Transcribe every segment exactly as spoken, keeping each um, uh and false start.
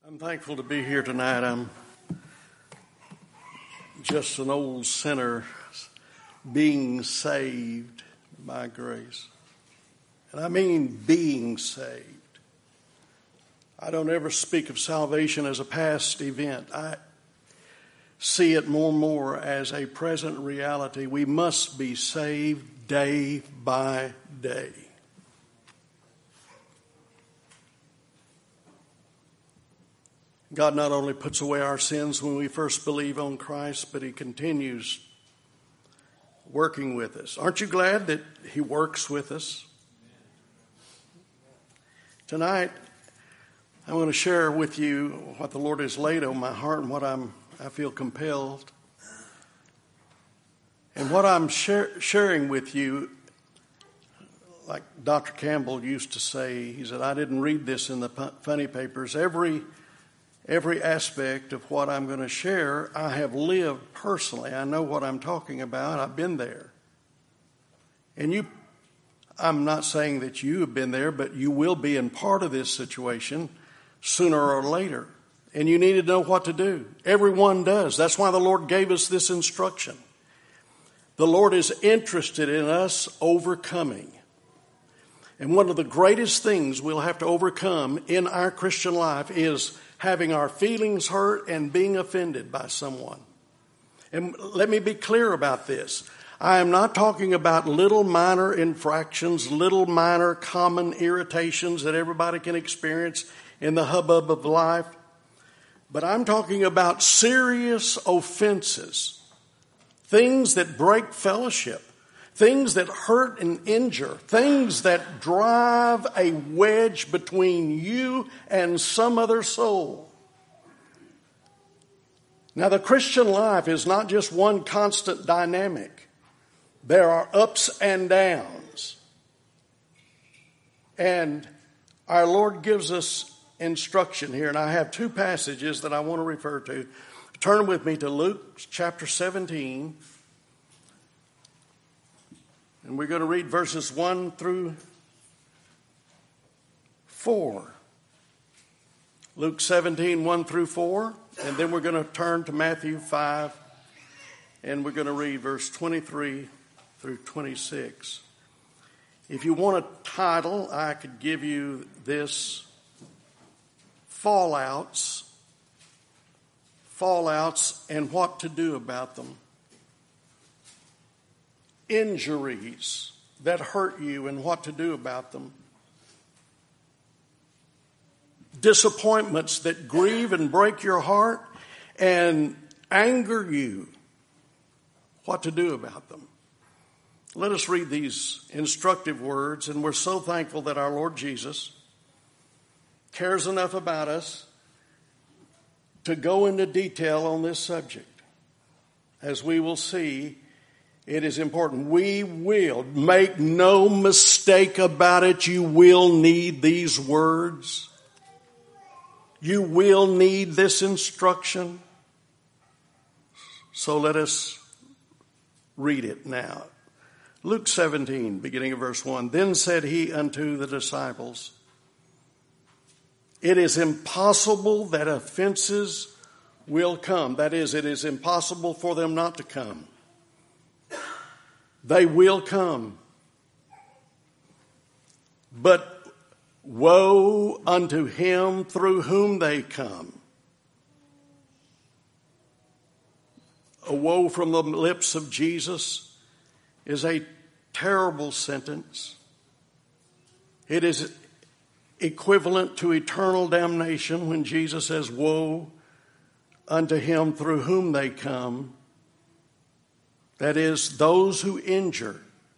I'm thankful to be here tonight. I'm just an old sinner being saved by grace. And I mean being saved. I don't ever speak of salvation as a past event. I see it more and more as a present reality. We must be saved day by day. God not only puts away our sins when we first believe on Christ, but He continues working with us. Aren't you glad that He works with us? Tonight, I want to share with you what the Lord has laid on my heart and what I'm, I feel compelled. And what I'm share, sharing with you, like Doctor Campbell used to say, he said, I didn't read this in the funny papers. Every Every aspect of what I'm going to share, I have lived personally. I know what I'm talking about. I've been there. And you, I'm not saying that you have been there, but you will be in part of this situation sooner or later. And you need to know what to do. Everyone does. That's why the Lord gave us this instruction. The Lord is interested in us overcoming. And one of the greatest things we'll have to overcome in our Christian life is having our feelings hurt and being offended by someone. And let me be clear about this. I am not talking about little minor infractions, little minor common irritations that everybody can experience in the hubbub of life. But I'm talking about serious offenses, things that break fellowship, things that hurt and injure, things that drive a wedge between you and some other soul. Now, the Christian life is not just one constant dynamic. There are ups and downs. And our Lord gives us instruction here, and I have two passages that I want to refer to. Turn with me to Luke chapter seventeen. And we're going to read verses one through four. Luke seventeen, one through four. And then we're going to turn to Matthew five. And we're going to read verse twenty-three through twenty-six. If you want a title, I could give you this: Fallouts. Fallouts and what to do about them. Injuries that hurt you and what to do about them. Disappointments that grieve and break your heart and anger you. What to do about them. Let us read these instructive words, and we're so thankful that our Lord Jesus cares enough about us to go into detail on this subject. As we will see, it is important. We will, make no mistake about it, you will need these words. You will need this instruction. So let us read it now. Luke seventeen, beginning of verse one. Then said he unto the disciples, it is impossible that offenses will come. That is, it is impossible for them not to come. They will come. But woe unto him through whom they come. A woe from the lips of Jesus is a terrible sentence. It is equivalent to eternal damnation when Jesus says, woe unto him through whom they come. That is, those who injure,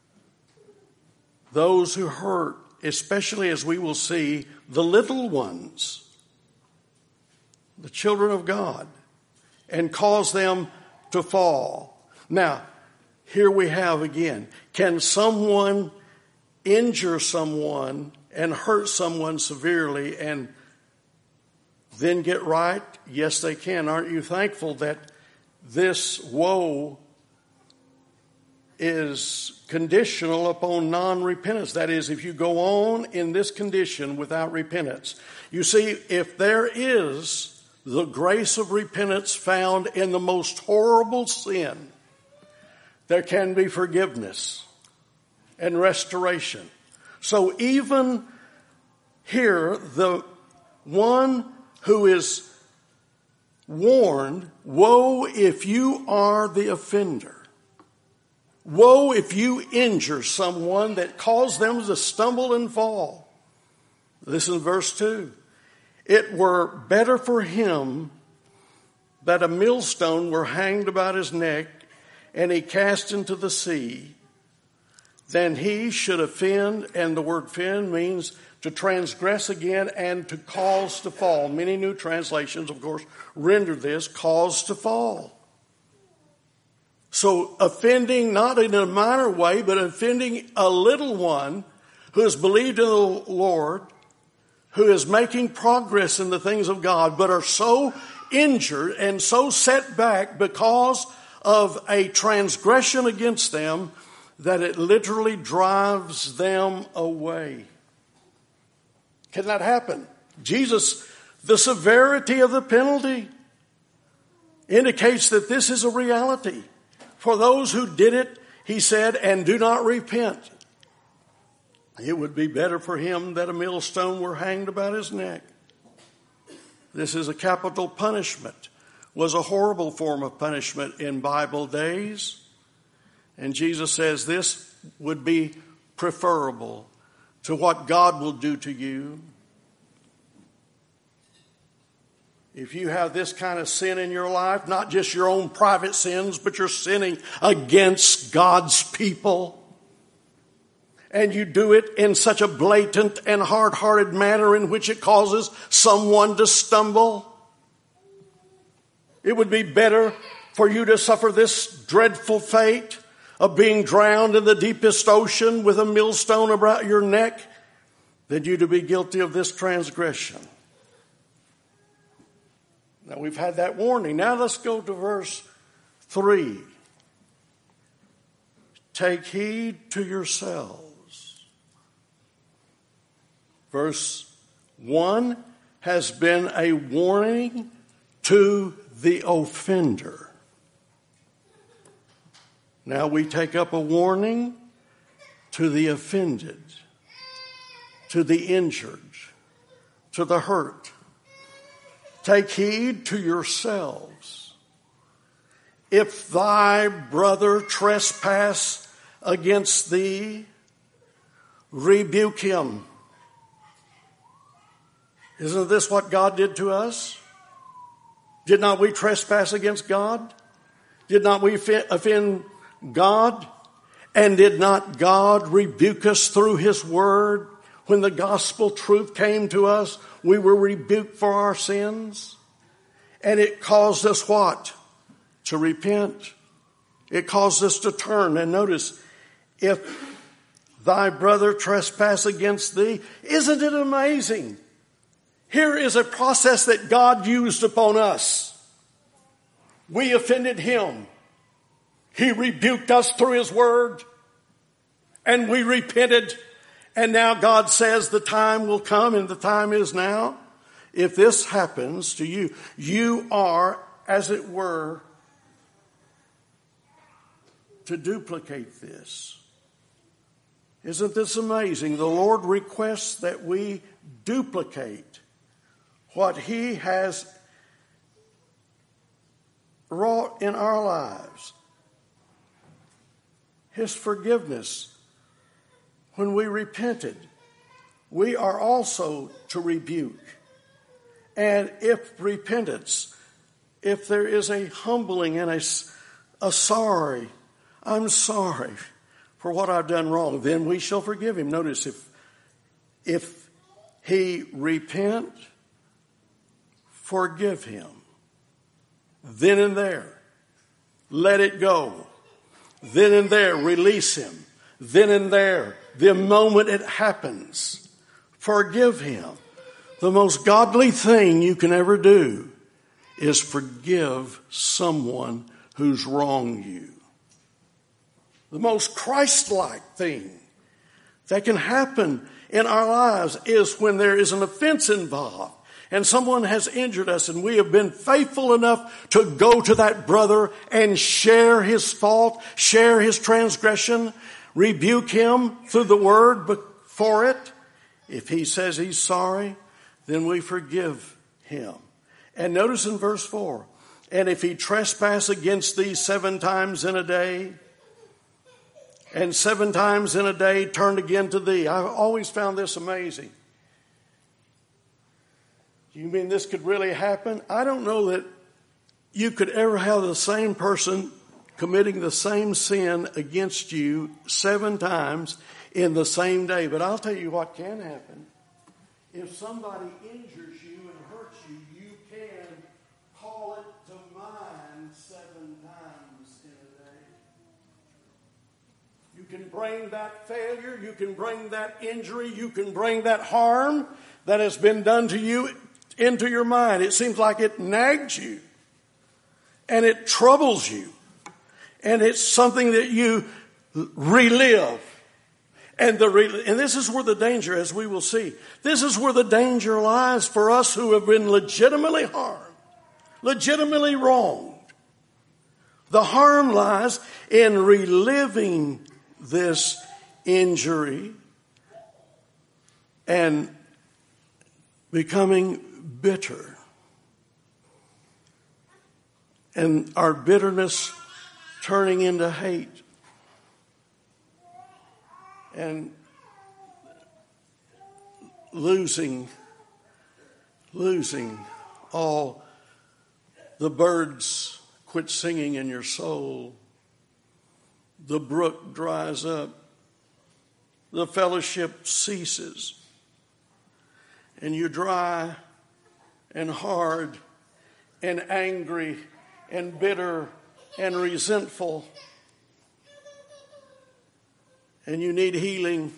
those who hurt, especially as we will see, the little ones, the children of God, and cause them to fall. Now, here we have again, can someone injure someone and hurt someone severely and then get right? Yes, they can. Aren't you thankful that this woe is conditional upon non-repentance. That is, if you go on in this condition without repentance. You see, if there is the grace of repentance found in the most horrible sin, there can be forgiveness and restoration. So even here, the one who is warned, woe if you are the offender. Woe if you injure someone that caused them to stumble and fall. Listen to verse two. It were better for him that a millstone were hanged about his neck and he cast into the sea, than he should offend, and the word offend means to transgress again and to cause to fall. Many new translations, of course, render this cause to fall. So offending not in a minor way, but offending a little one who has believed in the Lord, who is making progress in the things of God, but are so injured and so set back because of a transgression against them that it literally drives them away. Can that happen? Jesus, the severity of the penalty indicates that this is a reality. For those who did it, he said, and do not repent. It would be better for him that a millstone were hanged about his neck. This is a capital punishment. Was a horrible form of punishment in Bible days. And Jesus says this would be preferable to what God will do to you. If you have this kind of sin in your life, not just your own private sins, but you're sinning against God's people, and you do it in such a blatant and hard-hearted manner in which it causes someone to stumble, it would be better for you to suffer this dreadful fate of being drowned in the deepest ocean with a millstone about your neck than you to be guilty of this transgression. Now we've had that warning. Now let's go to verse three. Take heed to yourselves. Verse one has been a warning to the offender. Now we take up a warning to the offended, to the injured, to the hurt. Take heed to yourselves. If thy brother trespass against thee, rebuke him. Isn't this what God did to us? Did not we trespass against God? Did not we offend God? And did not God rebuke us through his word? When the gospel truth came to us, we were rebuked for our sins. And it caused us what? To repent. It caused us to turn. And notice, if thy brother trespass against thee, isn't it amazing? Here is a process that God used upon us. We offended him. He rebuked us through his word. And we repented. And now God says the time will come, and the time is now. If this happens to you, you are, as it were, to duplicate this. Isn't this amazing? The Lord requests that we duplicate what he has wrought in our lives. His forgiveness. When we repented, we are also to rebuke. And if repentance, if there is a humbling and a, a sorry, I'm sorry for what I've done wrong, then we shall forgive him. Notice, if, if he repent, forgive him. Then and there, let it go. Then and there, release him. Then and there, the moment it happens, forgive him. The most godly thing you can ever do is forgive someone who's wronged you. the most Christ-like thing that can happen in our lives is when there is an offense involved and someone has injured us and we have been faithful enough to go to that brother and share his fault, share his transgression, rebuke him through the word for it. If he says he's sorry, then we forgive him. And notice in verse four, and if he trespass against thee seven times in a day, and seven times in a day turn again to thee. I've always found this amazing. You mean this could really happen? I don't know that you could ever have the same person committing the same sin against you seven times in the same day. But I'll tell you what can happen. If somebody injures you and hurts you, you can call it to mind seven times in a day. You can bring that failure, you can bring that injury, you can bring that harm that has been done to you into your mind. It seems like it nags you and it troubles you. And it's something that you relive. And the re- and this is where the danger, as we will see, this is where the danger lies for us who have been legitimately harmed, legitimately wronged. The harm lies in reliving this injury and becoming bitter. And our bitterness turning into hate. And losing, losing all the birds quit singing in your soul. The brook dries up. The fellowship ceases. And you're dry and hard and angry and bitter and resentful. And you need healing.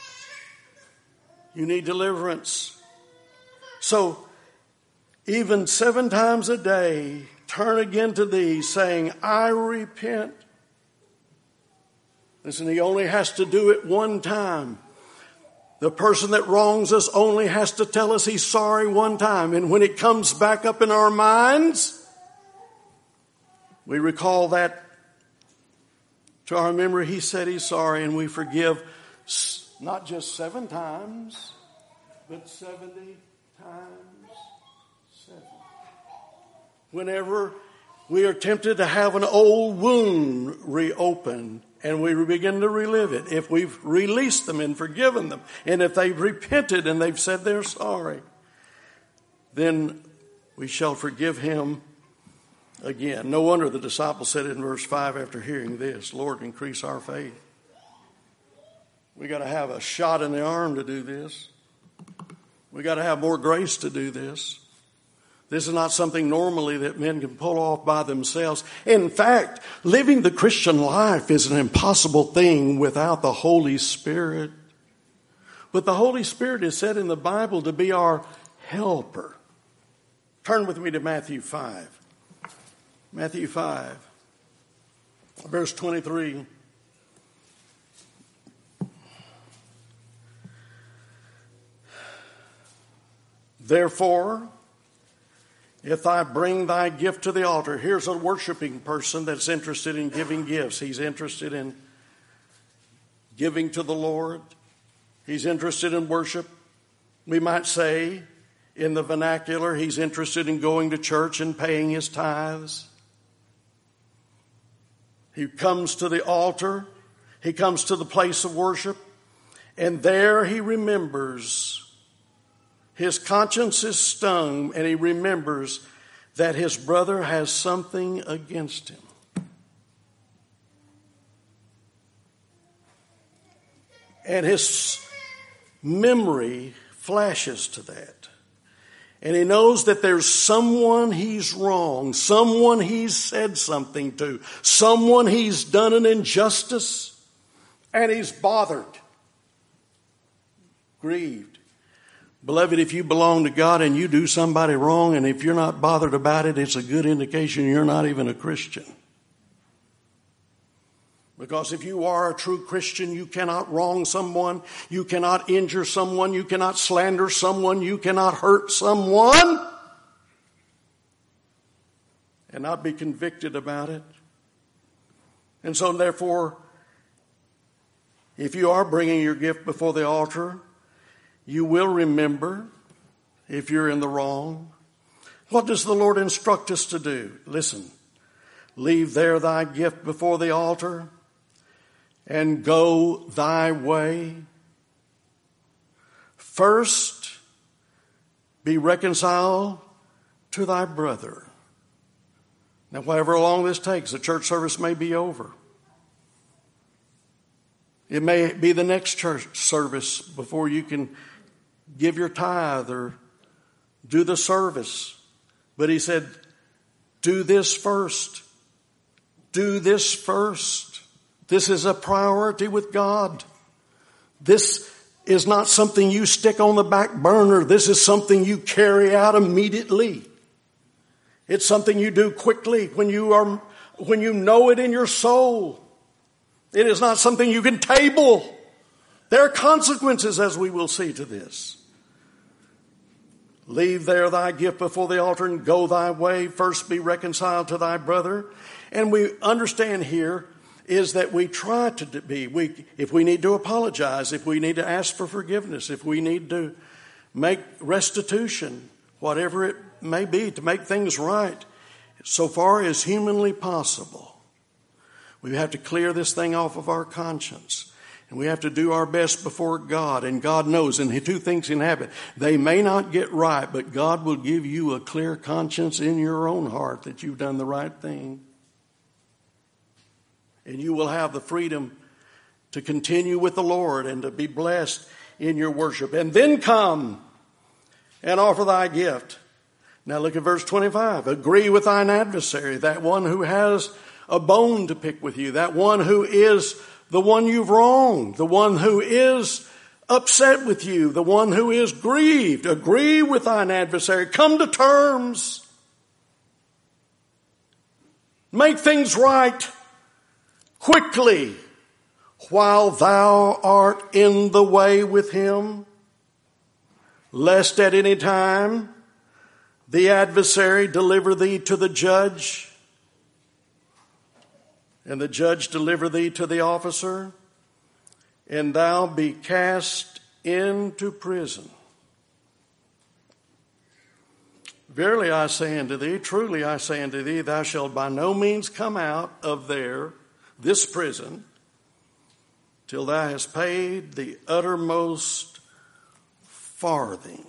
You need deliverance. So, even seven times a day, turn again to thee, saying, I repent. Listen, he only has to do it one time. The person that wrongs us only has to tell us he's sorry one time. And when it comes back up in our minds, we recall that to our memory. He said he's sorry, and we forgive not just seven times, but seventy times seven. Whenever we are tempted to have an old wound reopened, and we begin to relive it, if we've released them and forgiven them, and if they've repented and they've said they're sorry, then we shall forgive him again. No wonder the disciples said in verse five after hearing this, Lord, increase our faith. We got to have a shot in the arm to do this. We got to have more grace to do this. This is not something normally that men can pull off by themselves. In fact, living the Christian life is an impossible thing without the Holy Spirit. But the Holy Spirit is said in the Bible to be our helper. Turn with me to Matthew five. Matthew five, verse twenty-three. Therefore, if I bring thy gift to the altar, here's a worshiping person that's interested in giving gifts. He's interested in giving to the Lord. He's interested in worship. We might say, in the vernacular, he's interested in going to church and paying his tithes. He comes to the altar. He comes to the place of worship. And there he remembers. His conscience is stung, and he remembers that his brother has something against him. And his memory flashes to that. And he knows that there's someone he's wronged, someone he's said something to, someone he's done an injustice, and he's bothered, grieved. Beloved, if you belong to God and you do somebody wrong, and if you're not bothered about it, it's a good indication you're not even a Christian. Because if you are a true Christian, you cannot wrong someone, you cannot injure someone, you cannot slander someone, you cannot hurt someone and not be convicted about it. And so therefore, if you are bringing your gift before the altar, you will remember if you're in the wrong. What does the Lord instruct us to do? Listen, leave there thy gift before the altar and go thy way. First, be reconciled to thy brother. Now, however long this takes, the church service may be over. It may be the next church service before you can give your tithe or do the service. But he said, do this first. Do this first. This is a priority with God. This is not something you stick on the back burner. This is something you carry out immediately. It's something you do quickly when you are, when you know it in your soul. It is not something you can table. There are consequences, as we will see, to this. Leave there thy gift before the altar and go thy way. First be reconciled to thy brother. And we understand here is that we try to be, we, if we need to apologize, if we need to ask for forgiveness, if we need to make restitution, whatever it may be, to make things right, so far as humanly possible. We have to clear this thing off of our conscience. And we have to do our best before God. And God knows, and two things can happen. They may not get right, but God will give you a clear conscience in your own heart that you've done the right thing. And you will have the freedom to continue with the Lord and to be blessed in your worship. And then come and offer thy gift. Now look at verse twenty-five. Agree with thine adversary, that one who has a bone to pick with you, that one who is the one you've wronged, the one who is upset with you, the one who is grieved. Agree with thine adversary. Come to terms. Make things right quickly while thou art in the way with him, lest at any time the adversary deliver thee to the judge, and the judge deliver thee to the officer, and thou be cast into prison. Verily I say unto thee, truly I say unto thee, thou shalt by no means come out of there, this prison, till thou hast paid the uttermost farthing.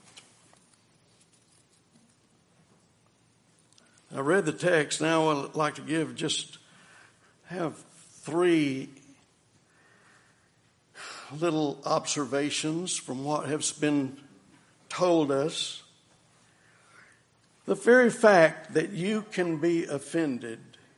I read the text. Now I'd like to give just have three little observations from what has been told us. The very fact that you can be offended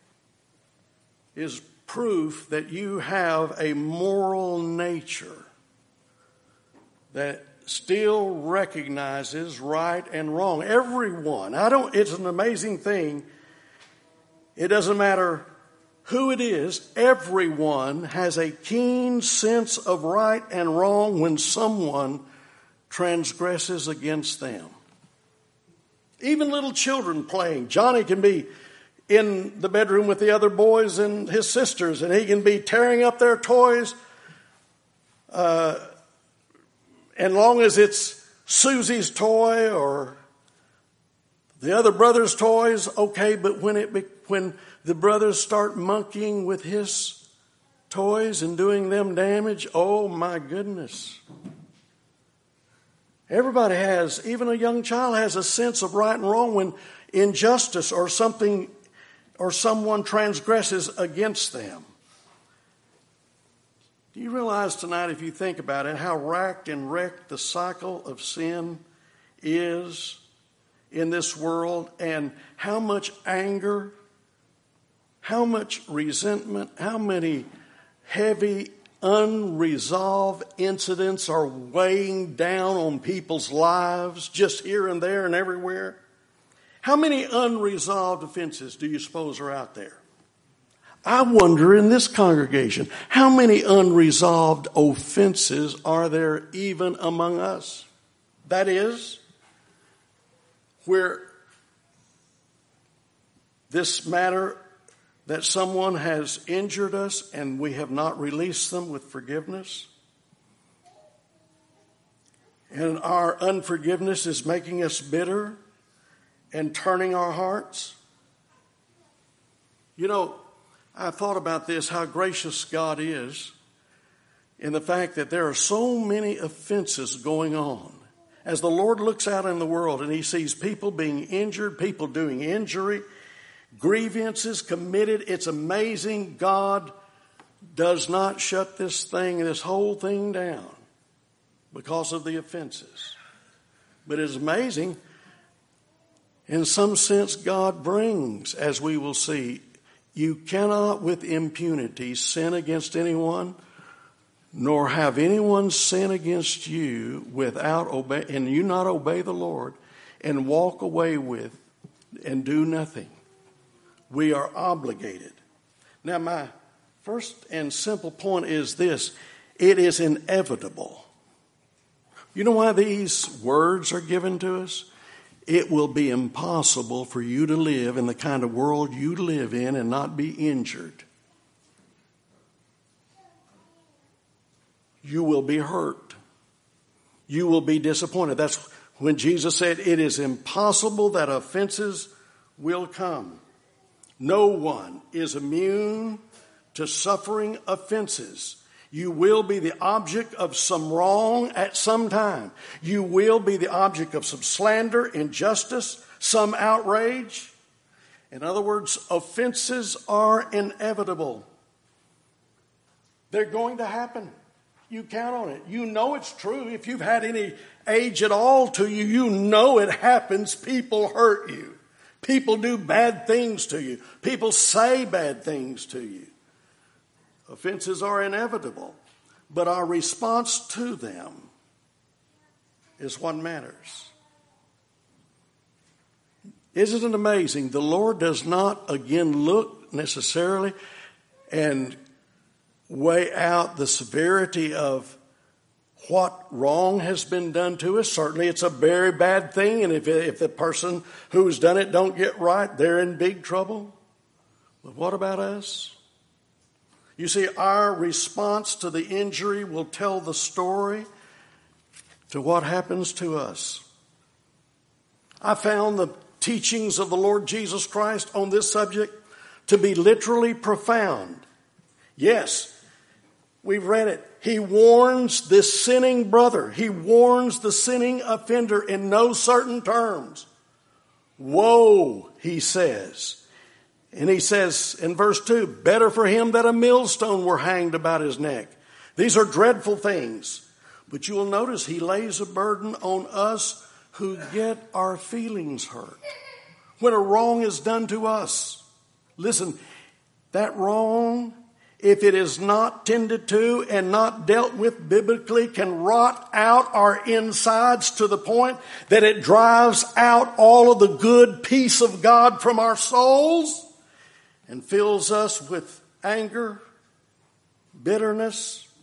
is proof that you have a moral nature that still recognizes right and wrong. Everyone. I don't, it's an amazing thing. It doesn't matter who it is. Everyone has a keen sense of right and wrong when someone transgresses against them. Even little children playing. Johnny can be in the bedroom with the other boys and his sisters, and he can be tearing up their toys. Uh, and long as it's Susie's toy or the other brother's toys, okay. But when it when the brothers start monkeying with his toys and doing them damage, oh my goodness. Everybody has, even a young child has a sense of right and wrong when injustice or something or someone transgresses against them. Do you realize tonight, if you think about it, how racked and wrecked the cycle of sin is in this world, and how much anger, how much resentment, how many heavy, unresolved incidents are weighing down on people's lives just here and there and everywhere? How many unresolved offenses do you suppose are out there? I wonder in this congregation, how many unresolved offenses are there even among us? That is, where this matter that someone has injured us and we have not released them with forgiveness. And our unforgiveness is making us bitter and turning our hearts. You know, I thought about this, how gracious God is in the fact that there are so many offenses going on. As the Lord looks out in the world and he sees people being injured, people doing injury, grievances committed, it's amazing God does not shut this thing, this whole thing down because of the offenses. But it's amazing, in some sense, God brings, as we will see, you cannot with impunity sin against anyone, nor have anyone sin against you without obey, and you not obey the Lord and walk away with and do nothing. We are obligated. Now, my first and simple point is this. It is inevitable. You know why these words are given to us? It will be impossible for you to live in the kind of world you live in and not be injured. You will be hurt. You will be disappointed. That's when Jesus said, it is impossible that offenses will come. No one is immune to suffering offenses. You will be the object of some wrong at some time. You will be the object of some slander, injustice, some outrage. In other words, offenses are inevitable. They're going to happen. You count on it. You know it's true. If you've had any age at all to you, you know it happens. People hurt you. People do bad things to you. People say bad things to you. Offenses are inevitable, but our response to them is what matters. Isn't it amazing? The Lord does not, again, look necessarily and weigh out the severity of what wrong has been done to us. Certainly it's a very bad thing, and if, if the person who's done it don't get right, they're in big trouble. But what about us? You see, our response to the injury will tell the story to what happens to us. I found the teachings of the Lord Jesus Christ on this subject to be literally profound. Yes, we've read it. He warns this sinning brother. He warns the sinning offender in no certain terms. Woe, he says. And he says in verse two, better for him that a millstone were hanged about his neck. These are dreadful things. But you will notice he lays a burden on us who get our feelings hurt when a wrong is done to us. Listen, that wrong, if it is not tended to and not dealt with biblically, can rot out our insides to the point that it drives out all of the good peace of God from our souls and fills us with anger, bitterness,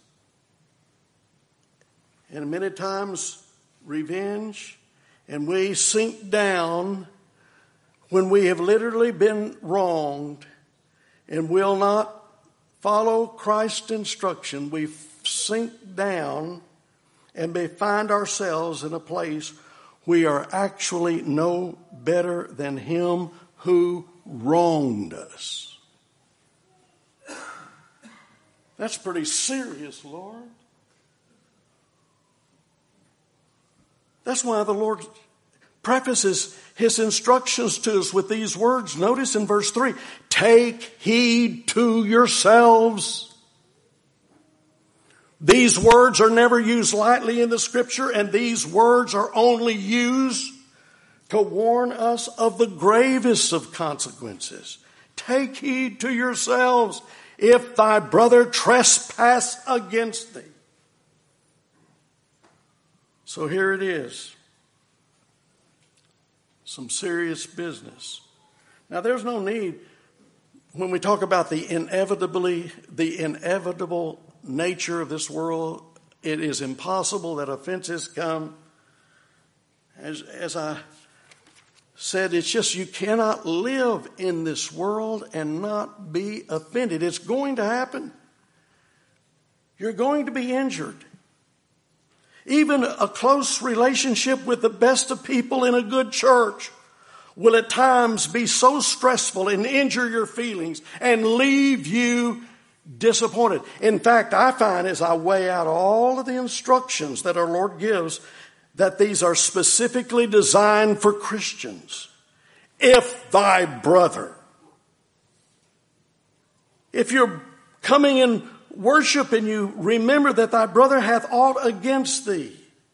and many times revenge. And we sink down when we have literally been wronged and will not follow Christ's instruction. We sink down and we find ourselves in a place we are actually no better than him who wronged us. That's pretty serious, Lord. That's why the Lord prefaces his instructions to us with these words. Notice in verse three, take heed to yourselves. These words are never used lightly in the scripture, and these words are only used to warn us of the gravest of consequences. Take heed to yourselves if thy brother trespass against thee. So here it is. Some serious business. Now there's no need when we talk about the inevitably, the inevitable nature of this world, it is impossible that offenses come. As, as I said, it's just you cannot live in this world and not be offended. It's going to happen. You're going to be injured. Even a close relationship with the best of people in a good church will at times be so stressful and injure your feelings and leave you disappointed. In fact, I find as I weigh out all of the instructions that our Lord gives, that these are specifically designed for Christians. If thy brother, if you're coming in worship and you remember that thy brother hath aught against thee.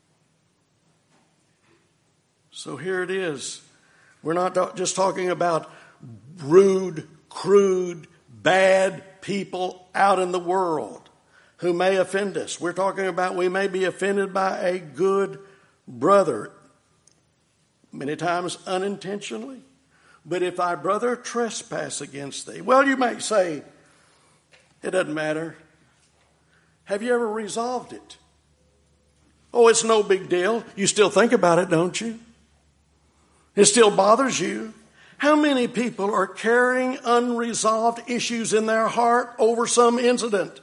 So here it is. We're not just talking about rude, crude, bad people out in the world who may offend us. We're talking about we may be offended by a good brother, many times unintentionally. But if thy brother trespass against thee, well, you may say, it doesn't matter. Have you ever resolved it? Oh, it's no big deal. You still think about it, don't you? It still bothers you. How many people are carrying unresolved issues in their heart over some incident?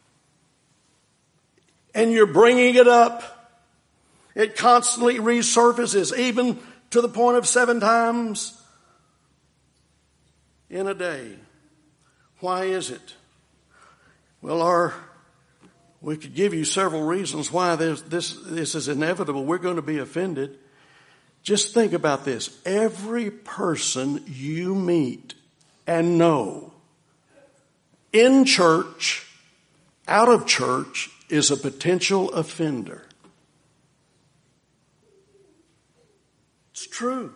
And you're bringing it up. It constantly resurfaces, even to the point of seven times in a day. Why is it? Well, our, we could give you several reasons why this, this, this is inevitable. We're going to be offended. Just think about this. Every person you meet and know in church, out of church, is a potential offender. It's true.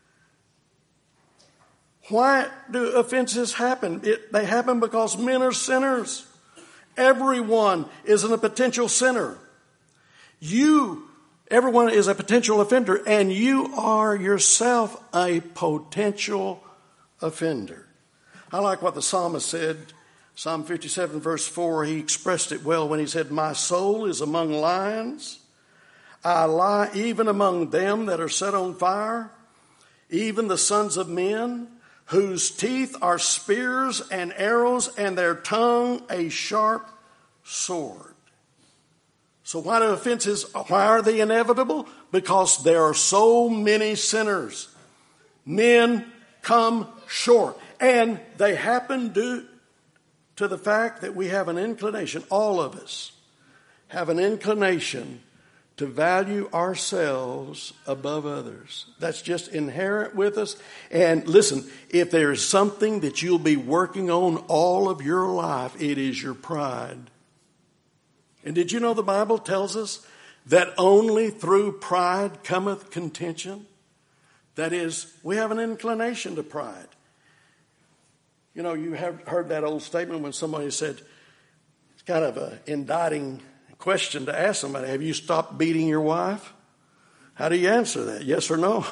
Why do offenses happen? It, they happen because men are sinners. Everyone is a potential sinner. You, everyone is a potential offender, and you are yourself a potential offender. I like what the psalmist said, Psalm fifty-seven verse four. He expressed it well when he said, "My soul is among lions. I lie even among them that are set on fire, even the sons of men, whose teeth are spears and arrows, and their tongue a sharp sword." So why do offenses, why are they inevitable? Because there are so many sinners. Men come short. And they happen due to the fact that we have an inclination, all of us have an inclination to value ourselves above others. That's just inherent with us. And listen, if there's something that you'll be working on all of your life, it is your pride. And did you know the Bible tells us that only through pride cometh contention? That is, we have an inclination to pride. You know, you have heard that old statement when somebody said, it's kind of an indicting question to ask somebody, have you stopped beating your wife? How do you answer that? Yes or no?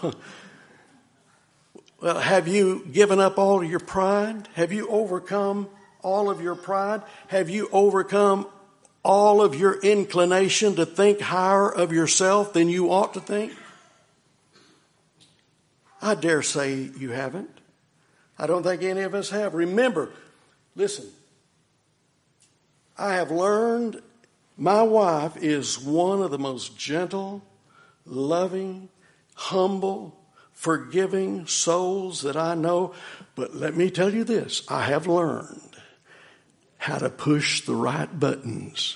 Well, have you given up all of your pride? Have you overcome all of your pride? Have you overcome all of your inclination to think higher of yourself than you ought to think? I dare say you haven't. I don't think any of us have. Remember, listen, I have learned my wife is one of the most gentle, loving, humble, forgiving souls that I know. But let me tell you this, I have learned how to push the right buttons.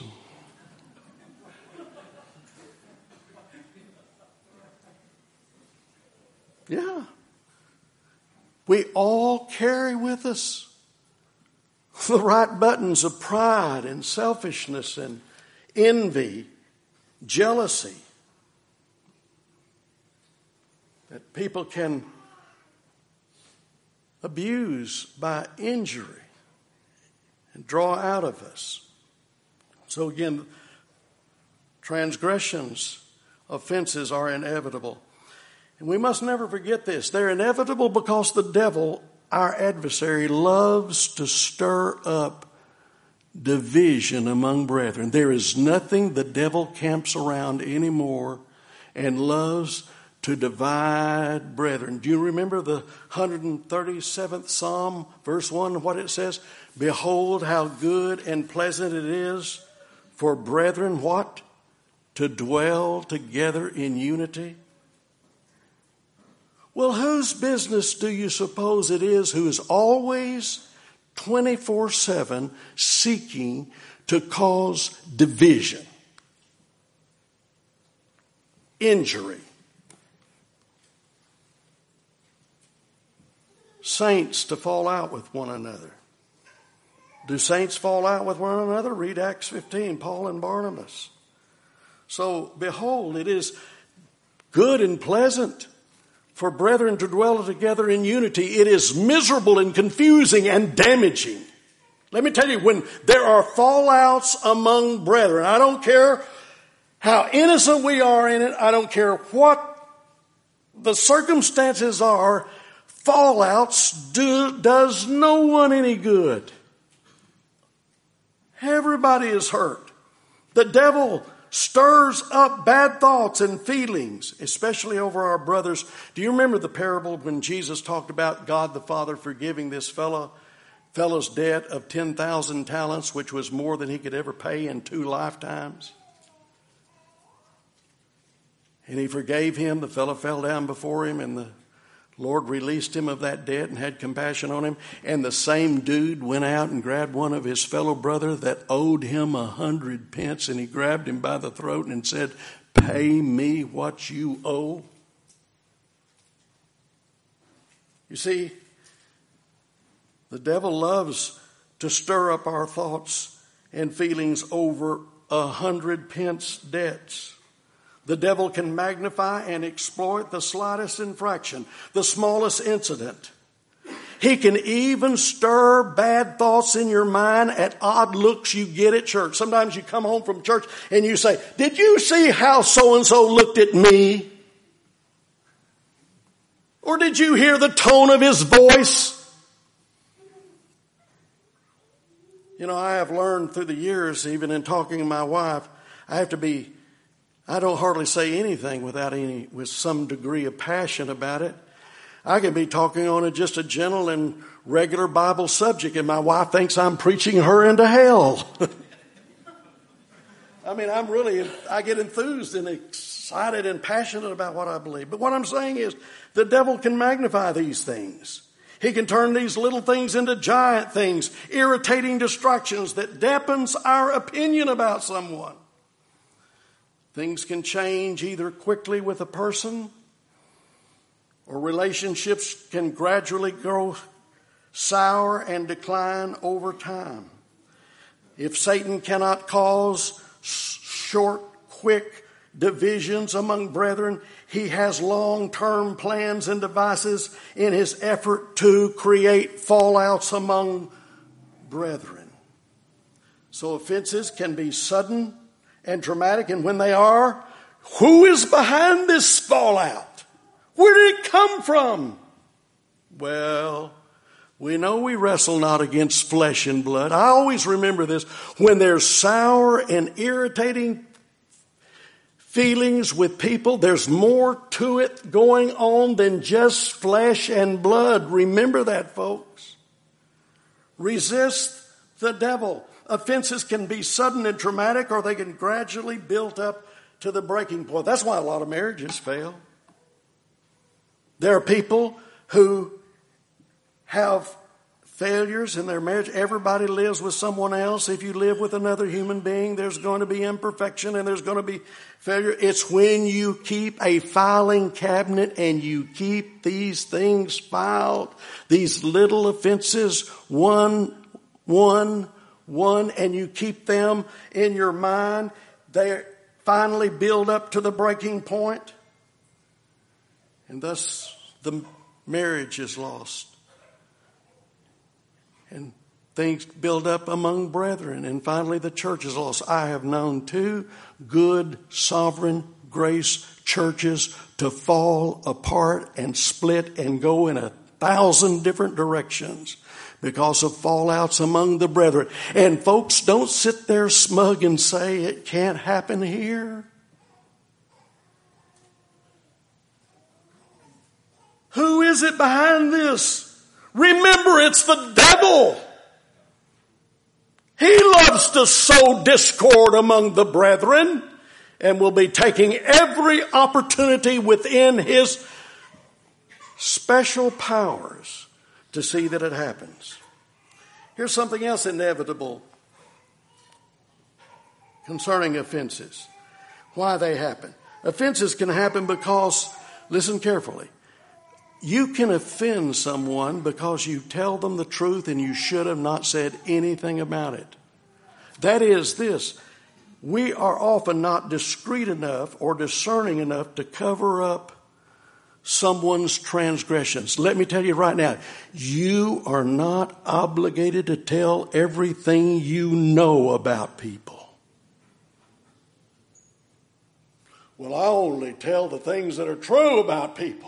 Yeah. We all carry with us the right buttons of pride and selfishness and envy, jealousy, that people can abuse by injury and draw out of us. So again, transgressions, offenses are inevitable. And we must never forget this. They're inevitable because the devil, our adversary loves to stir up division among brethren. There is nothing the devil camps around anymore and loves to divide brethren. Do you remember the one hundred thirty-seventh Psalm, verse one, what it says? Behold how good and pleasant it is for brethren, what? To dwell together in unity. Well, whose business do you suppose it is who is always twenty-four seven seeking to cause division, injury? Saints to fall out with one another. Do saints fall out with one another? Read Acts fifteen, Paul and Barnabas. So, behold, it is good and pleasant for brethren to dwell together in unity. It is miserable and confusing and damaging. Let me tell you, when there are fallouts among brethren, I don't care how innocent we are in it, I don't care what the circumstances are, fallouts do, does no one any good. Everybody is hurt. The devil stirs up bad thoughts and feelings, especially over our brothers. Do you remember the parable when Jesus talked about God the Father forgiving this fellow, fellow's debt of ten thousand talents, which was more than he could ever pay in two lifetimes? And he forgave him. The fellow fell down before him, and the Lord released him of that debt and had compassion on him. And the same dude went out and grabbed one of his fellow brother that owed him a hundred pence, and he grabbed him by the throat and said, "Pay me what you owe." You see, the devil loves to stir up our thoughts and feelings over a hundred pence debts. The devil can magnify and exploit the slightest infraction, the smallest incident. He can even stir bad thoughts in your mind at odd looks you get at church. Sometimes you come home from church and you say, "Did you see how so-and-so looked at me? Or did you hear the tone of his voice?" You know, I have learned through the years, even in talking to my wife, I have to be I don't hardly say anything without any, with some degree of passion about it. I can be talking on a, just a gentle and regular Bible subject, and my wife thinks I'm preaching her into hell. I mean, I'm really, I get enthused and excited and passionate about what I believe. But what I'm saying is, the devil can magnify these things. He can turn these little things into giant things, irritating distractions that dampens our opinion about someone. Things can change either quickly with a person, or relationships can gradually grow sour and decline over time. If Satan cannot cause short, quick divisions among brethren, he has long-term plans and devices in his effort to create fallouts among brethren. So offenses can be sudden and dramatic, and when they are, who is behind this fallout? Where did it come from? Well, we know we wrestle not against flesh and blood. I always remember this. When there's sour and irritating feelings with people, there's more to it going on than just flesh and blood. Remember that, folks. Resist the devil. Offenses can be sudden and traumatic, or they can gradually build up to the breaking point. That's why a lot of marriages fail. There are people who have failures in their marriage. Everybody lives with someone else. If you live with another human being, there's going to be imperfection and there's going to be failure. It's when you keep a filing cabinet and you keep these things filed, these little offenses, one, one, one, and you keep them in your mind, they finally build up to the breaking point, and thus the marriage is lost. And things build up among brethren, and finally the church is lost. I have known two good, sovereign grace churches to fall apart and split and go in a thousand different directions because of fallouts among the brethren. And folks, don't sit there smug and say it can't happen here. Who is it behind this? Remember, it's the devil. He loves to sow discord among the brethren and will be taking every opportunity within his special powers to see that it happens. Here's something else inevitable concerning offenses. Why they happen. Offenses can happen because, listen carefully, you can offend someone because you tell them the truth and you should have not said anything about it. That is this. We are often not discreet enough or discerning enough to cover up someone's transgressions. Let me tell you right now, you are not obligated to tell everything you know about people. Well, I only tell the things that are true about people.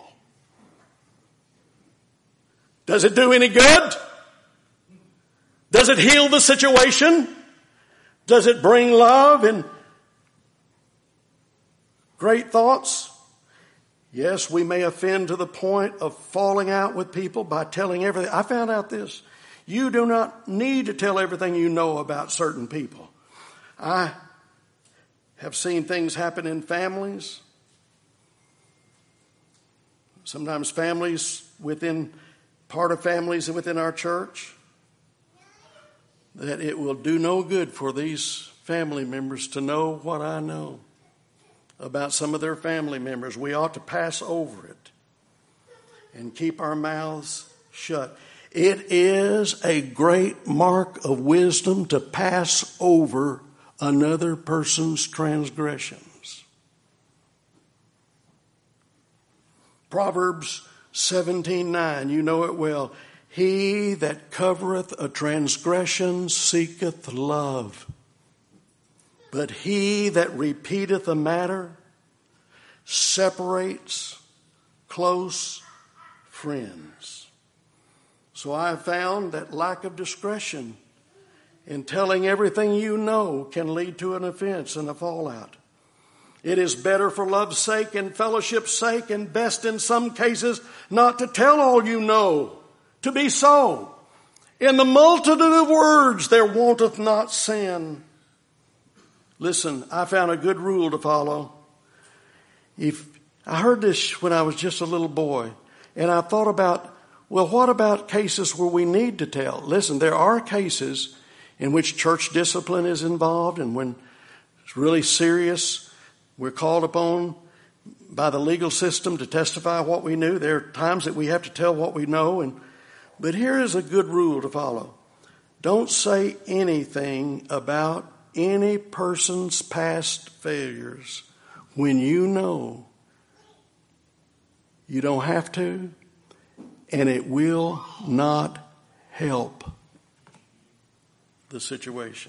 Does it do any good? Does it heal the situation? Does it bring love and great thoughts? Yes, we may offend to the point of falling out with people by telling everything. I found out this. You do not need to tell everything you know about certain people. I have seen things happen in families. Sometimes families within part of families within our church, that it will do no good for these family members to know what I know about some of their family members. We ought to pass over it and keep our mouths shut. It is a great mark of wisdom to pass over another person's transgressions. Proverbs seventeen nine, you know it well. He that covereth a transgression seeketh love, but he that repeateth a matter separates close friends. So I have found that lack of discretion in telling everything you know can lead to an offense and a fallout. It is better for love's sake and fellowship's sake, and best in some cases, not to tell all you know, to be so. In the multitude of words there wanteth not sin. Listen, I found a good rule to follow. If I heard this when I was just a little boy, and I thought about, well, what about cases where we need to tell? Listen, there are cases in which church discipline is involved, and when it's really serious, we're called upon by the legal system to testify what we knew. There are times that we have to tell what we know. And but here is a good rule to follow. Don't say anything about any person's past failures when you know you don't have to, and it will not help the situation.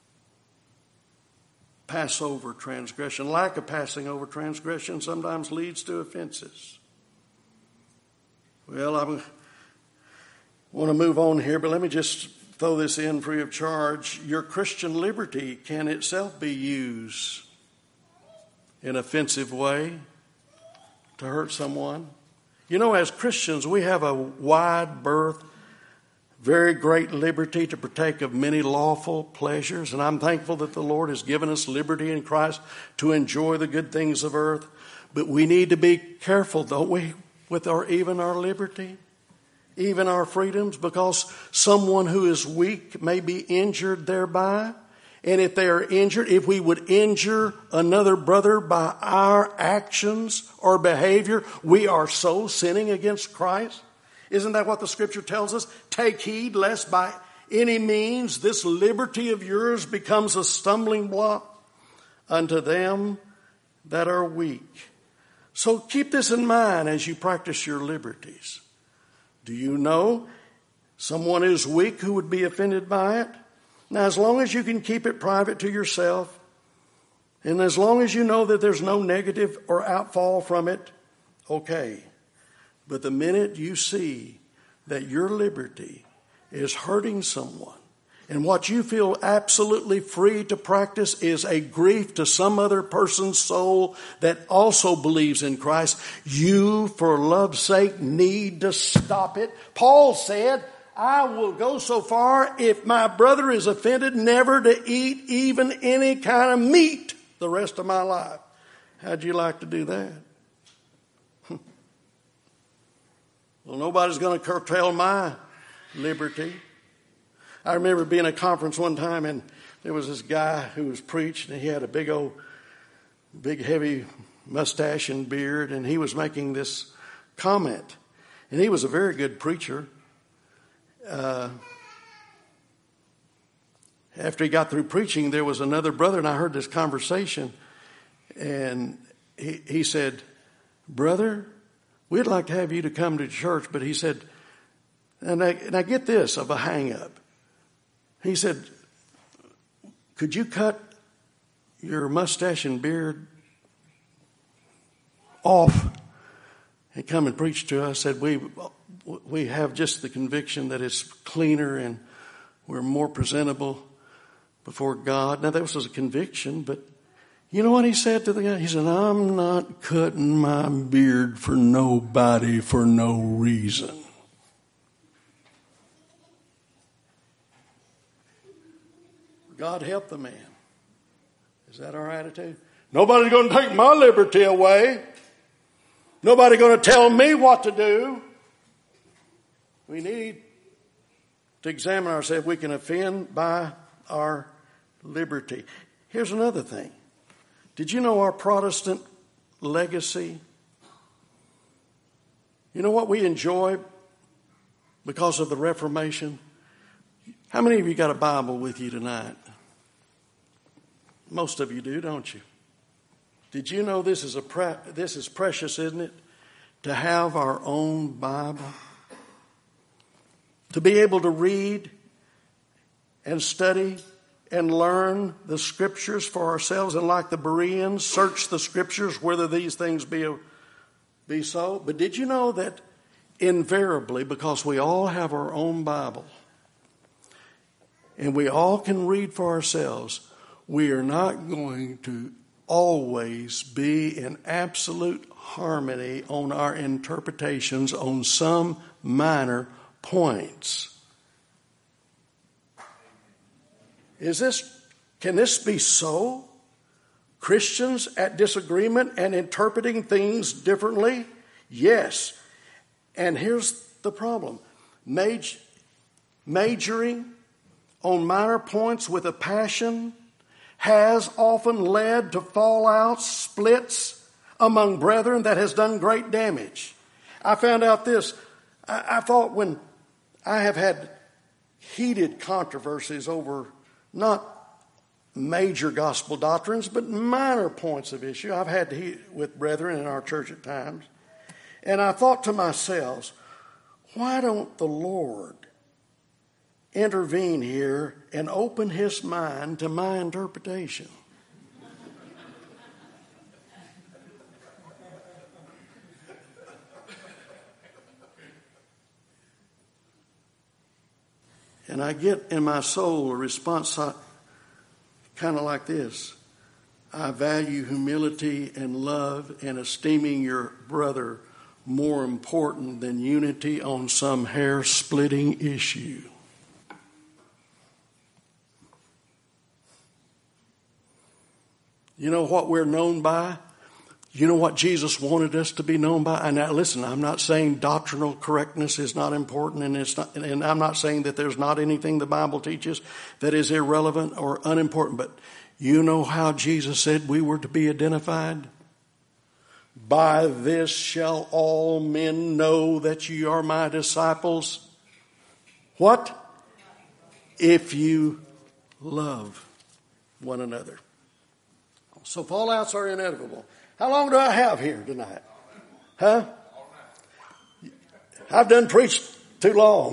Pass over transgression. Lack of passing over transgression sometimes leads to offenses. Well, I want to move on here, but let me just throw this in free of charge. Your Christian liberty can itself be used in an offensive way to hurt someone. You know, as Christians, we have a wide berth, very great liberty to partake of many lawful pleasures. And I'm thankful that the Lord has given us liberty in Christ to enjoy the good things of earth. But we need to be careful, don't we, with our even our liberty, even our freedoms, because someone who is weak may be injured thereby. And if they are injured, if we would injure another brother by our actions or behavior, we are so sinning against Christ. Isn't that what the Scripture tells us? Take heed lest by any means this liberty of yours becomes a stumbling block unto them that are weak. So keep this in mind as you practice your liberties. Do you know someone is weak who would be offended by it? Now, as long as you can keep it private to yourself, and as long as you know that there's no negative or outfall from it, okay. But the minute you see that your liberty is hurting someone, and what you feel absolutely free to practice is a grief to some other person's soul that also believes in Christ, you, for love's sake, need to stop it. Paul said, I will go so far, if my brother is offended, never to eat even any kind of meat the rest of my life. How'd you like to do that? Well, nobody's going to curtail my liberty. I remember being at a conference one time, and there was this guy who was preaching, and he had a big old, big heavy mustache and beard, and he was making this comment. And he was a very good preacher. Uh, after he got through preaching, there was another brother, and I heard this conversation, and he, he said, brother, we'd like to have you to come to church, but he said, and I, and I get this of a hang-up. He said, could you cut your mustache and beard off and come and preach to us? I said, we, we have just the conviction that it's cleaner and we're more presentable before God. Now, this was a conviction, but you know what he said to the guy? He said, I'm not cutting my beard for nobody for no reason. God help the man. Is that our attitude? Nobody's going to take my liberty away. Nobody's going to tell me what to do. We need to examine ourselves. We can offend by our liberty. Here's another thing. Did you know our Protestant legacy? You know what we enjoy because of the Reformation? How many of you got a Bible with you tonight? Most of you do, don't you? Did you know this is a pre- this is precious, isn't it? To have our own Bible. To be able to read and study and learn the Scriptures for ourselves, and like the Bereans, search the Scriptures whether these things be, be so. But did you know that invariably, because we all have our own Bible, and we all can read for ourselves, we are not going to always be in absolute harmony on our interpretations on some minor points. Is this, can this be so? Christians at disagreement and interpreting things differently? Yes. And here's the problem. Major, majoring on minor points with a passion has often led to fallouts, splits among brethren that has done great damage. I found out this. I, I thought when I have had heated controversies over not major gospel doctrines, but minor points of issue, I've had to heat with brethren in our church at times. And I thought to myself, why don't the Lord intervene here and open his mind to my interpretation? And I get in my soul a response kind of like this. I value humility and love and esteeming your brother more important than unity on some hair-splitting issue. You know what we're known by? You know what Jesus wanted us to be known by? And now, listen, I'm not saying doctrinal correctness is not important, and it's not, and I'm not saying that there's not anything the Bible teaches that is irrelevant or unimportant. But you know how Jesus said we were to be identified? By this shall all men know that ye are my disciples. What? If you love one another. So fallouts are inevitable. How long do I have here tonight? Huh? I've done preached too long.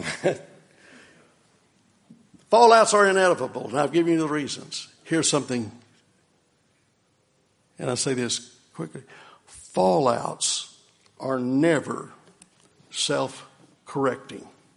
Fallouts are inevitable, and I've given you the reasons. Here's something, and I say this quickly. Fallouts are never self-correcting.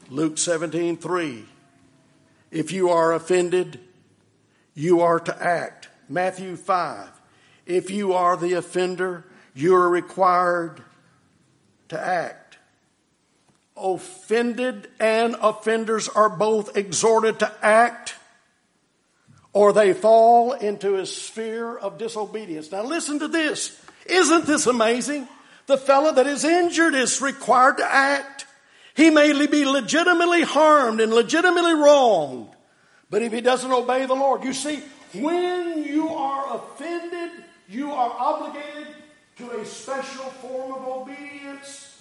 Luke seventeen three. If you are offended, you are to act. Matthew five. If you are the offender, you are required to act. Offended and offenders are both exhorted to act, or they fall into a sphere of disobedience. Now listen to this. Isn't this amazing? The fellow that is injured is required to act. He may be legitimately harmed and legitimately wronged. But if he doesn't obey the Lord, you see, when you are offended, you are obligated to a special form of obedience.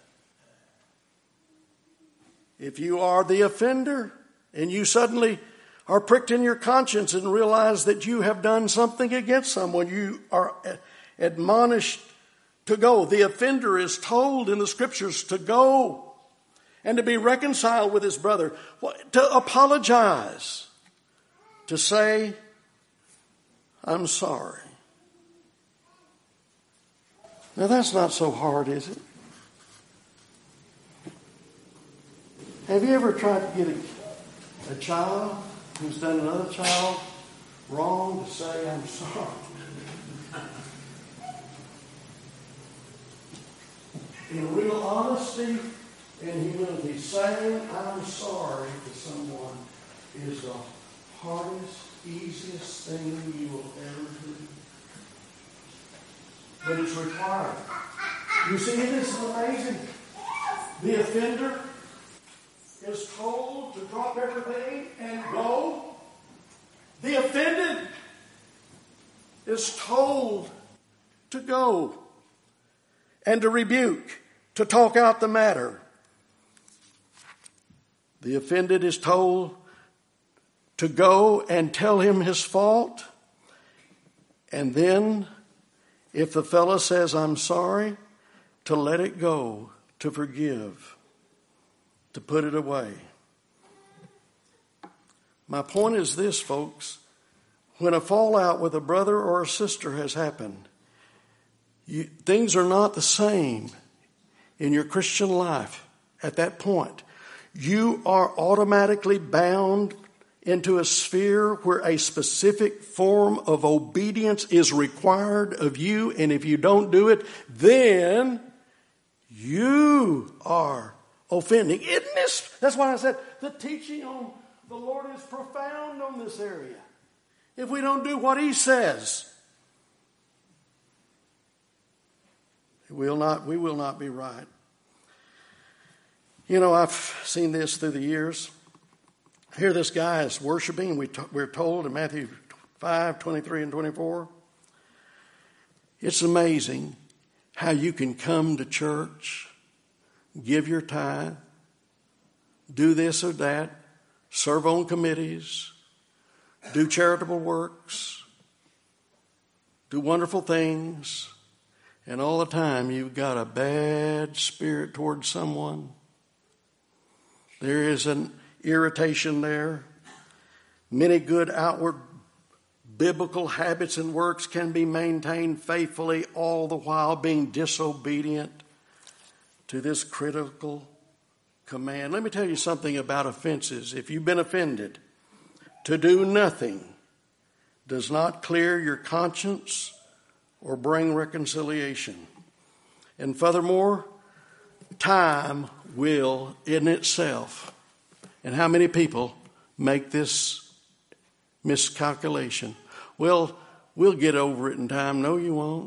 If you are the offender and you suddenly are pricked in your conscience and realize that you have done something against someone, you are admonished to go. The offender is told in the scriptures to go and to be reconciled with his brother, to apologize, to say, I'm sorry. Now that's not so hard, is it? Have you ever tried to get a, a child who's done another child wrong to say, I'm sorry? In real honesty and humility, saying I'm sorry to someone is the hardest, easiest thing you will ever do. But it's required. You see, this is amazing. The offender is told to drop everything and go. The offended is told to go and to rebuke, to talk out the matter. The offended is told to go and tell him his fault. And then, if the fellow says, I'm sorry, to let it go, to forgive, to put it away. My point is this, folks. When a fallout with a brother or a sister has happened, you, things are not the same in your Christian life at that point. You are automatically bound into a sphere where a specific form of obedience is required of you. And if you don't do it, then you are offending. Isn't this? That's why I said the teaching on the Lord is profound on this area. If we don't do what he says, we will not, we will not be right. You know, I've seen this through the years. Here this guy is worshiping. We t- we're told in Matthew five, twenty-three and twenty-four. It's amazing how you can come to church, give your tithe, do this or that, serve on committees, do charitable works, do wonderful things, and all the time you've got a bad spirit towards someone. There is an irritation there. Many good outward biblical habits and works can be maintained faithfully, all the while being disobedient to this critical command. Let me tell you something about offenses. If you've been offended, to do nothing does not clear your conscience or bring reconciliation. And furthermore, time will in itself. And how many people make this miscalculation? Well, we'll get over it in time. No, you won't.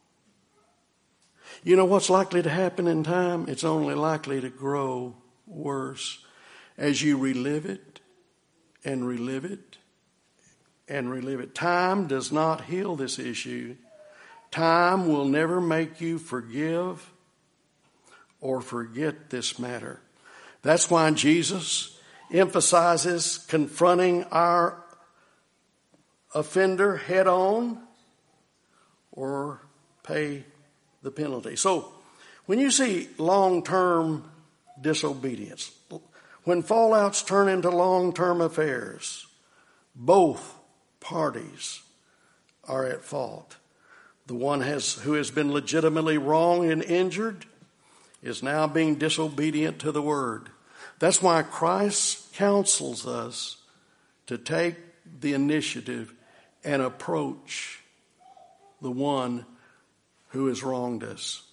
You know what's likely to happen in time? It's only likely to grow worse as you relive it and relive it and relive it. Time does not heal this issue. Time will never make you forgive or forget this matter. That's why Jesus emphasizes confronting our offender head on or pay the penalty. So when you see long-term disobedience, when fallouts turn into long-term affairs, both parties are at fault. The one has who has been legitimately wronged and injured is now being disobedient to the word. That's why Christ counsels us to take the initiative and approach the one who has wronged us.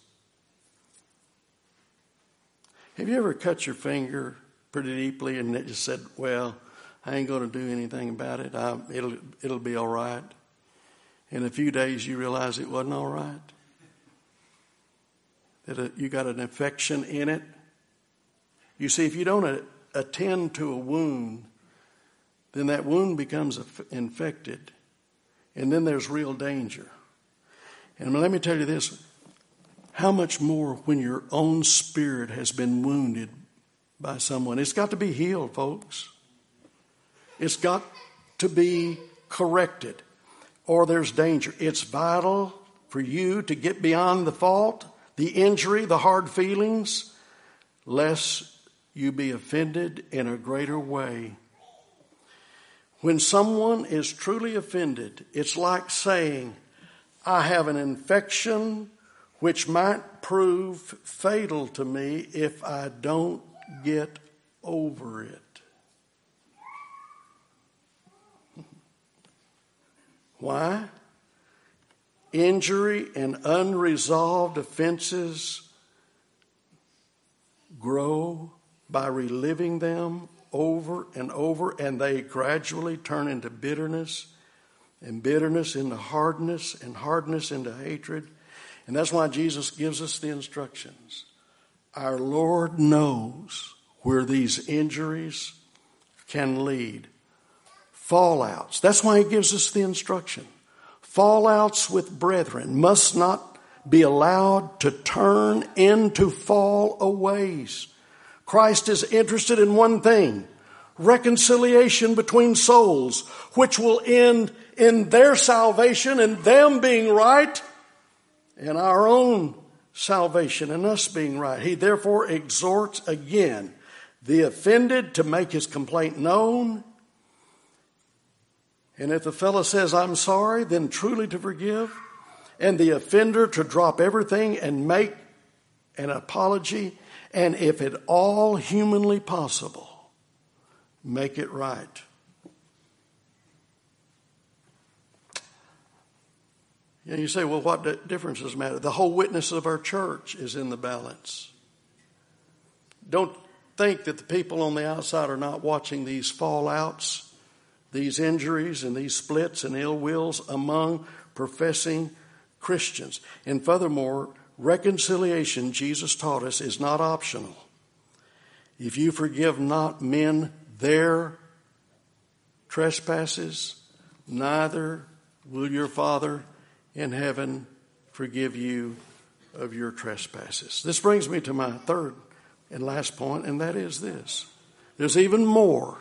Have you ever cut your finger pretty deeply and just said, well, I ain't going to do anything about it. I, it'll, it'll be all right. In a few days, you realize it wasn't all right. That you got an infection in it. You see, if you don't attend to a wound, then that wound becomes infected. And then there's real danger. And let me tell you this. How much more when your own spirit has been wounded by someone? It's got to be healed, folks. It's got to be corrected, or there's danger. It's vital for you to get beyond the fault, the injury, the hard feelings, lest you be offended in a greater way. When someone is truly offended, it's like saying, I have an infection which might prove fatal to me if I don't get over it. Why? Injury and unresolved offenses grow by reliving them over and over, and they gradually turn into bitterness, and bitterness into hardness, and hardness into hatred. And that's why Jesus gives us the instructions. Our Lord knows where these injuries can lead. Fallouts. That's why he gives us the instruction. Fallouts with brethren must not be allowed to turn into fallaways. Christ is interested in one thing, reconciliation between souls, which will end in their salvation and them being right, and our own salvation and us being right. He therefore exhorts again the offended to make his complaint known. And if the fellow says, I'm sorry, then truly to forgive. And the offender to drop everything and make an apology. And if at all humanly possible, make it right. And you say, well, what difference does it matter? The whole witness of our church is in the balance. Don't think that the people on the outside are not watching these fallouts, these injuries and these splits and ill wills among professing Christians. And furthermore, reconciliation, Jesus taught us, is not optional. If you forgive not men their trespasses, neither will your Father in heaven forgive you of your trespasses. This brings me to my third and last point, and that is this. There's even more.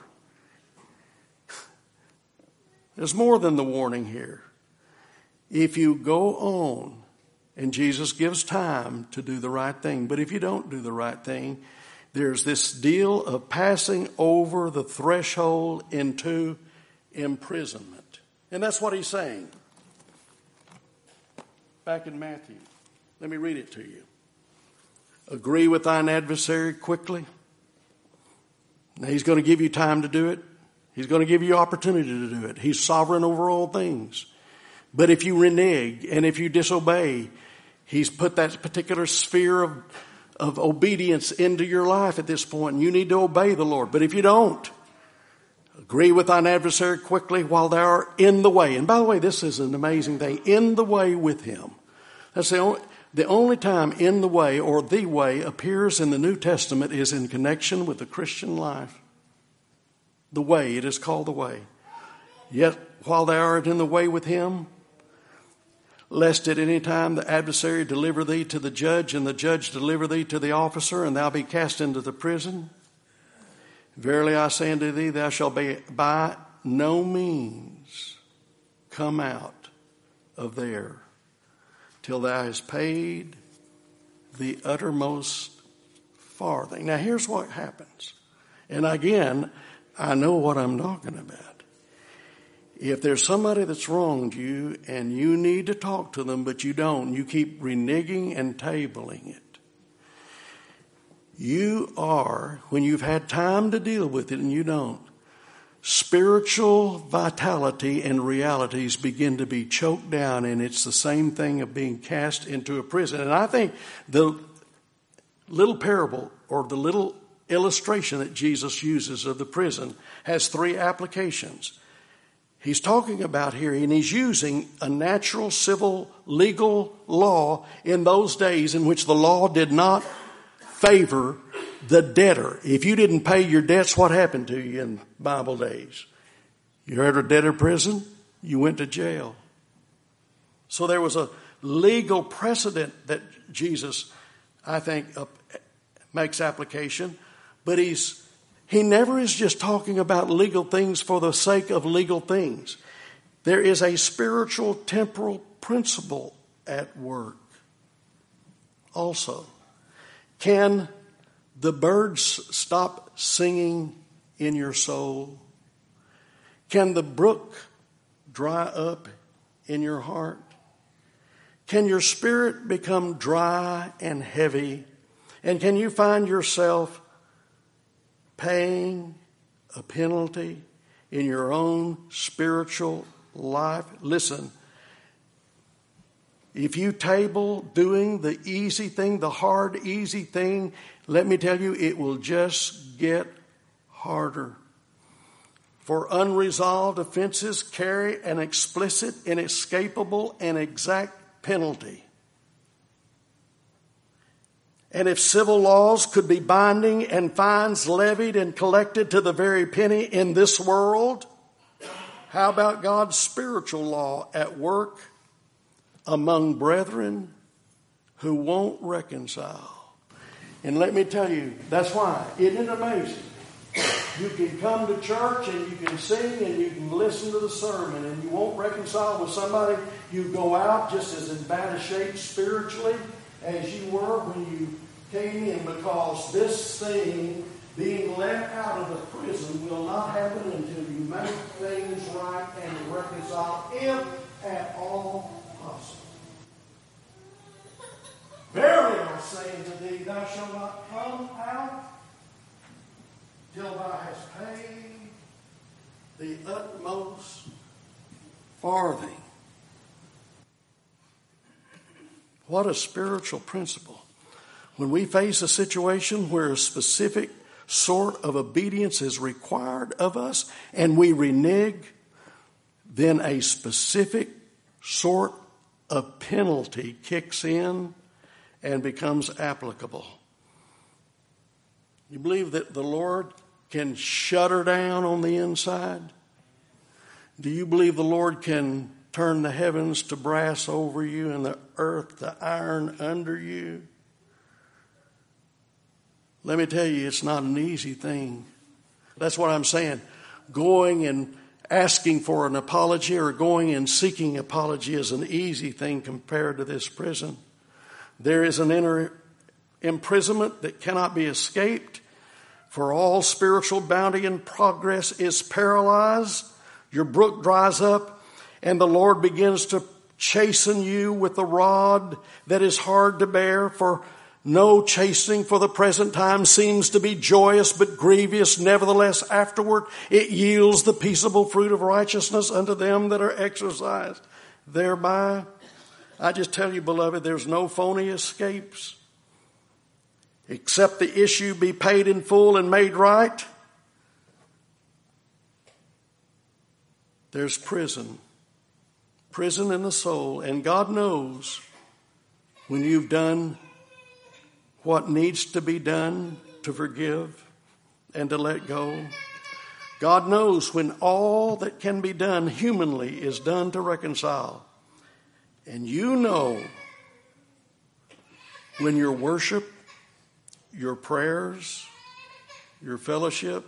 There's more than the warning here. If you go on, and Jesus gives time to do the right thing, but if you don't do the right thing, there's this deal of passing over the threshold into imprisonment. And that's what he's saying. Back in Matthew. Let me read it to you. Agree with thine adversary quickly. Now he's going to give you time to do it. He's going to give you opportunity to do it. He's sovereign over all things. But if you renege and if you disobey, he's put that particular sphere of, of obedience into your life at this point, and you need to obey the Lord. But if you don't, agree with thine adversary quickly while thou art in the way. And by the way, this is an amazing thing. In the way with him. That's the only, the only time in the way or the way appears in the New Testament is in connection with the Christian life. The way, it is called the way. Yet while thou art in the way with him, lest at any time the adversary deliver thee to the judge, and the judge deliver thee to the officer, and thou be cast into the prison. Verily I say unto thee, thou shalt be by no means come out of there till thou hast paid the uttermost farthing. Now here's what happens. And again, I know what I'm talking about. If there's somebody that's wronged you and you need to talk to them, but you don't, you keep reneging and tabling it. you are, when you've had time to deal with it and you don't, spiritual vitality and realities begin to be choked down, and it's the same thing of being cast into a prison. And I think the little parable or the little illustration that Jesus uses of the prison has three applications. He's talking about here, and he's using a natural civil legal law in those days in which the law did not favor the debtor. If you didn't pay your debts, what happened to you in Bible days? You had a debtor prison, you went to jail. So there was a legal precedent that Jesus, I think, uh, makes application. But he's he never is just talking about legal things for the sake of legal things. There is a spiritual temporal principle at work also. Can the birds stop singing in your soul? Can the brook dry up in your heart? Can your spirit become dry and heavy? And can you find yourself paying a penalty in your own spiritual life? Listen, if you table doing the easy thing, the hard, easy thing, let me tell you, it will just get harder. For unresolved offenses carry an explicit, inescapable, and exact penalty. And if civil laws could be binding and fines levied and collected to the very penny in this world, how about God's spiritual law at work among brethren who won't reconcile? And let me tell you, that's why. Isn't it amazing? You can come to church and you can sing and you can listen to the sermon and you won't reconcile with somebody. You go out just as in bad a shape spiritually as you were when you came in, because this thing, being let out of the prison, will not happen until you make things right and reconcile, if at all possible. Verily I say unto thee, thou shalt not come out till thou hast paid the utmost farthing. What a spiritual principle. When we face a situation where a specific sort of obedience is required of us and we renege, then a specific sort of penalty kicks in and becomes applicable. You believe that the Lord can shut her down on the inside? Do you believe the Lord can turn the heavens to brass over you and the earth to iron under you? Let me tell you, it's not an easy thing. That's what I'm saying. Going and asking for an apology or going and seeking apology is an easy thing compared to this prison. There is an inner imprisonment that cannot be escaped, for all spiritual bounty and progress is paralyzed. Your brook dries up, and the Lord begins to chasten you with a rod that is hard to bear. For no chastening for the present time seems to be joyous, but grievous. Nevertheless, afterward it yields the peaceable fruit of righteousness unto them that are exercised thereby. I just tell you, beloved, there's no phony escapes. Except the issue be paid in full and made right, there's prison. Prison in the soul. And God knows when you've done what needs to be done to forgive and to let go. God knows when all that can be done humanly is done to reconcile. And you know when your worship, your prayers, your fellowship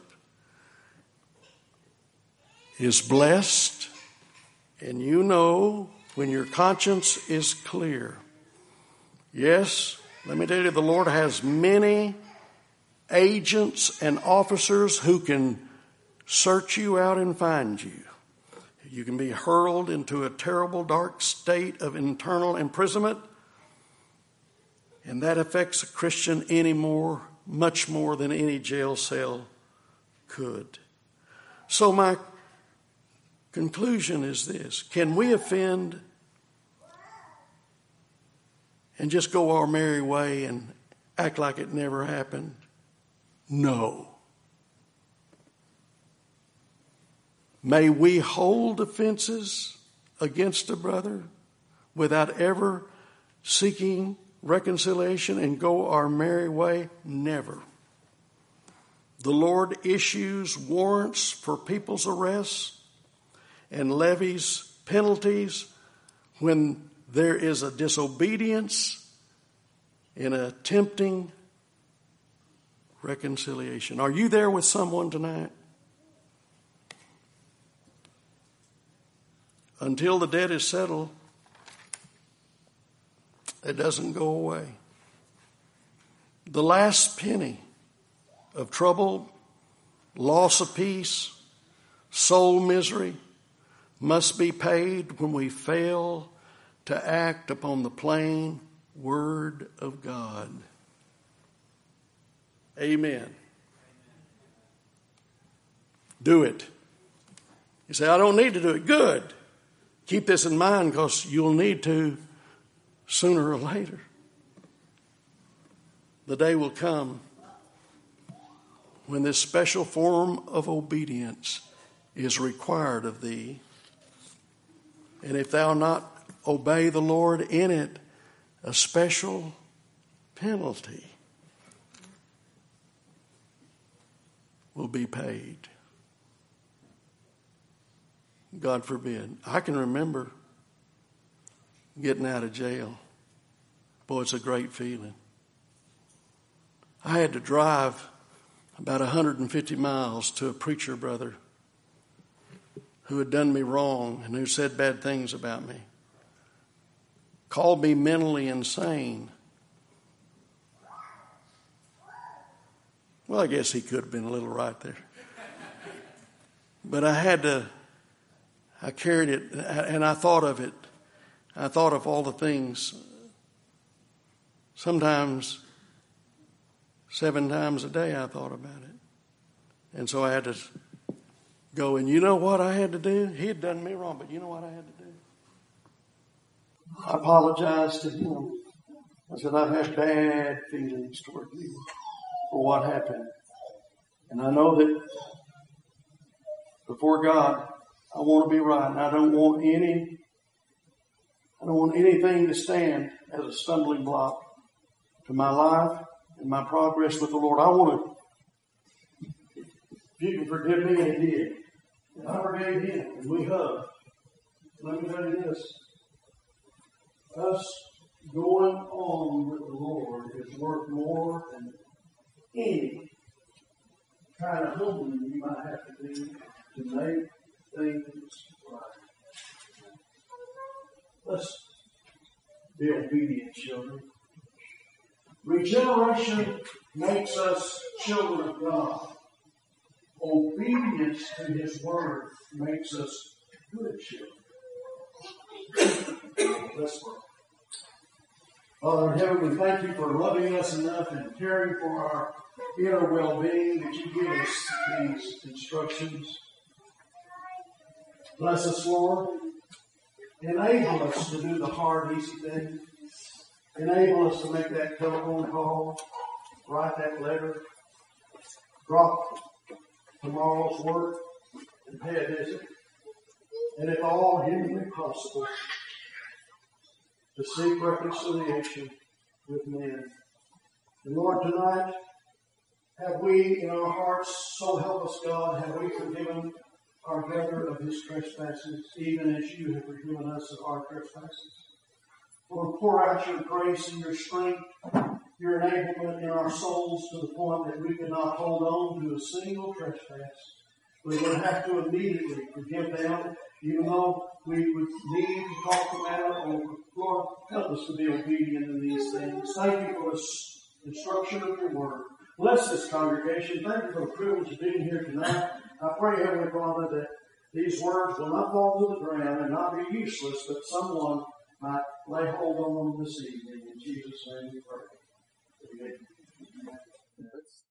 is blessed, and you know when your conscience is clear. Yes, let me tell you, the Lord has many agents and officers who can search you out and find you. You can be hurled into a terrible, dark state of internal imprisonment, and that affects a Christian any more much more than any jail cell could. So my conclusion is this: can we offend and just go our merry way and act like it never happened? No. May we hold offenses against a brother without ever seeking reconciliation and go our merry way? Never. The Lord issues warrants for people's arrests and levies penalties when there is a disobedience in attempting reconciliation. Are you there with someone tonight? Until the debt is settled, it doesn't go away. The last penny of trouble, loss of peace, soul misery must be paid when we fail to act upon the plain word of God. Amen. Do it. You say, I don't need to do it. Good. Keep this in mind, because you'll need to sooner or later. The day will come when this special form of obedience is required of thee. And if thou not obey the Lord in it, a special penalty will be paid. God forbid. I can remember getting out of jail. Boy, it's a great feeling. I had to drive about one hundred fifty miles to a preacher brother who had done me wrong and who said bad things about me, called me mentally insane. Well, I guess he could have been a little right there. But I had to, I carried it, and I thought of it. I thought of all the things. Sometimes, seven times a day, I thought about it. And so I had to go, and you know what I had to do? He had done me wrong, but you know what I had to do? I apologized to him. I said, I've had bad feelings toward you for what happened. And I know that before God, I want to be right. And I don't want any, I don't want anything to stand as a stumbling block to my life and my progress with the Lord. I want to, if you can forgive me, and he did. And I forgave him, and we hugged. Let me tell you this. Us going on with the Lord is worth more than any kind of humbling you might have to do to make things right. Let's be obedient children. Regeneration makes us children of God. Obedience to his word makes us good children. Let's pray. Father in heaven, we thank you for loving us enough and caring for our inner well-being that you give us these instructions. Bless us, Lord. Enable us to do the hard, easy thing. Enable us to make that telephone call, write that letter, drop tomorrow's work, and pay a visit. And if all humanly possible, to seek reconciliation with men. And Lord, tonight, have we in our hearts, so help us God, have we forgiven our brother of his trespasses, even as you have forgiven us of our trespasses? Lord, pour out your grace and your strength, your enablement in our souls to the point that we could not hold on to a single trespass. We would have to immediately forgive them, even though we would need to talk them out. Or, Lord, help us to be obedient in these things. Thank you for the instruction of your word. Bless this congregation. Thank you for the privilege of being here tonight. I pray, Heavenly Father, that these words will not fall to the ground and not be useless, but someone might lay hold on them this evening. In Jesus' name we pray. Amen. That's